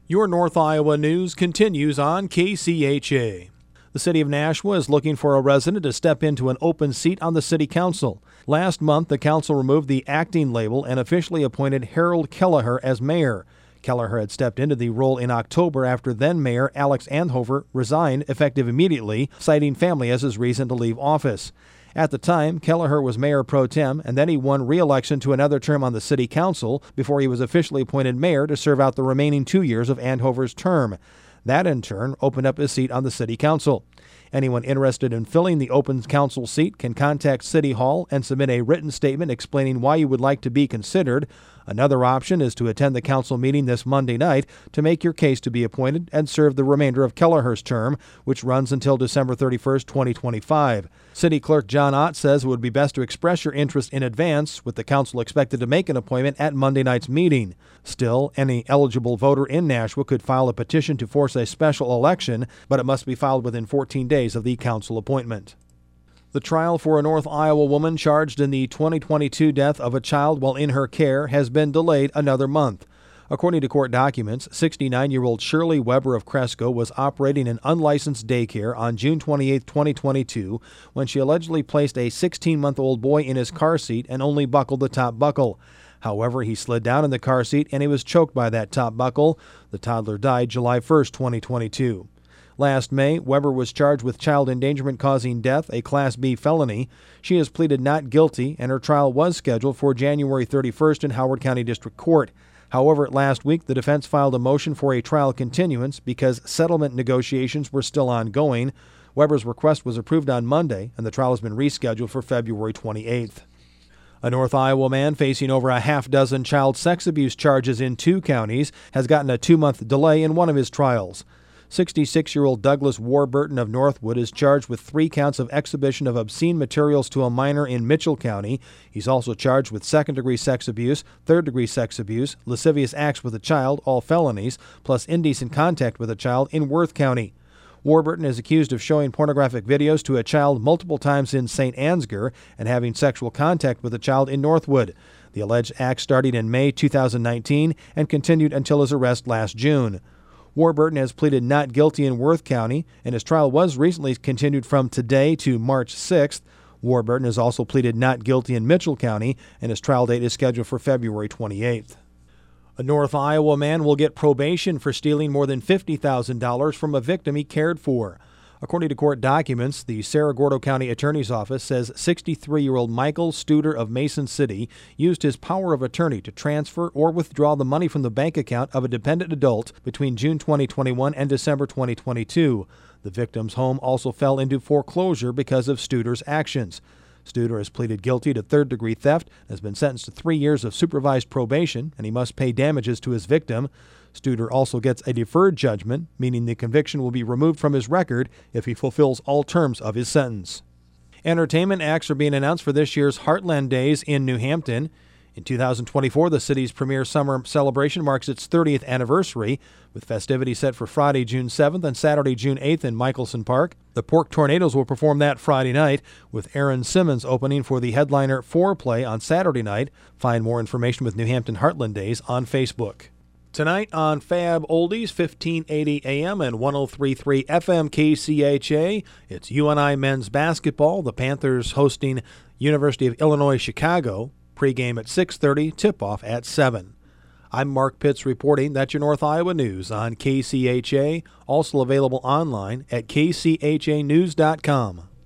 Your North Iowa news continues on KCHA. The city of Nashua is looking for a resident to step into an open seat on the city council. Last month, the council removed the acting label and officially appointed Harold Kelleher as mayor. Kelleher had stepped into the role in October after then-mayor Alex Anthofer resigned effective immediately, citing family as his reason to leave office. At the time, Kelleher was mayor pro tem, and then he won re-election to another term on the city council before he was officially appointed mayor to serve out the remaining 2 years of Anthofer's term. That, in turn, opened up his seat on the city council. Anyone interested in filling the open council seat can contact City Hall and submit a written statement explaining why you would like to be considered. Another option is to attend the council meeting this Monday night to make your case to be appointed and serve the remainder of Kelleher's term, which runs until December 31st, 2025. City Clerk John Ott says it would be best to express your interest in advance, with the council expected to make an appointment at Monday night's meeting. Still, any eligible voter in Nashua could file a petition to force a special election, but it must be filed within 14 days of the council appointment. The trial for a North Iowa woman charged in the 2022 death of a child while in her care has been delayed another month. According to court documents, 69-year-old Shirley Weber of Cresco was operating an unlicensed daycare on June 28, 2022, when she allegedly placed a 16-month-old boy in his car seat and only buckled the top buckle. However, he slid down in the car seat and he was choked by that top buckle. The toddler died July 1, 2022. Last May, Weber was charged with child endangerment causing death, a Class B felony. She has pleaded not guilty, and her trial was scheduled for January 31st in Howard County District Court. However, last week, the defense filed a motion for a trial continuance because settlement negotiations were still ongoing. Weber's request was approved on Monday, and the trial has been rescheduled for February 28th. A North Iowa man facing over a half-dozen child sex abuse charges in 2 counties has gotten a 2-month delay in one of his trials. 66-year-old Douglas Warburton of Northwood is charged with 3 counts of exhibition of obscene materials to a minor in Mitchell County. He's also charged with second-degree sex abuse, third-degree sex abuse, lascivious acts with a child, all felonies, plus indecent contact with a child in Worth County. Warburton is accused of showing pornographic videos to a child multiple times in St. Ansgar and having sexual contact with a child in Northwood. The alleged act started in May 2019 and continued until his arrest last June. Warburton has pleaded not guilty in Worth County, and his trial was recently continued from today to March 6th. Warburton has also pleaded not guilty in Mitchell County, and his trial date is scheduled for February 28th. A North Iowa man will get probation for stealing more than $50,000 from a victim he cared for. According to court documents, the Cerro Gordo County Attorney's Office says 63-year-old Michael Studer of Mason City used his power of attorney to transfer or withdraw the money from the bank account of a dependent adult between June 2021 and December 2022. The victim's home also fell into foreclosure because of Studer's actions. Studer has pleaded guilty to third-degree theft and has been sentenced to 3 years of supervised probation, and he must pay damages to his victim. Studer also gets a deferred judgment, meaning the conviction will be removed from his record if he fulfills all terms of his sentence. Entertainment acts are being announced for this year's Heartland Days in New Hampton. In 2024, the city's premier summer celebration marks its 30th anniversary, with festivities set for Friday, June 7th and Saturday, June 8th in Michelson Park. The Pork Tornadoes will perform that Friday night, with Aaron Simmons opening for the headliner Foreplay on Saturday night. Find more information with New Hampton Heartland Days on Facebook. Tonight on Fab Oldies, 1580 AM and 103.3 FM KCHA, it's UNI men's basketball. The Panthers hosting University of Illinois Chicago. Pregame at 6:30, tip-off at 7. I'm Mark Pitts reporting. That's your North Iowa News on KCHA, also available online at kchanews.com.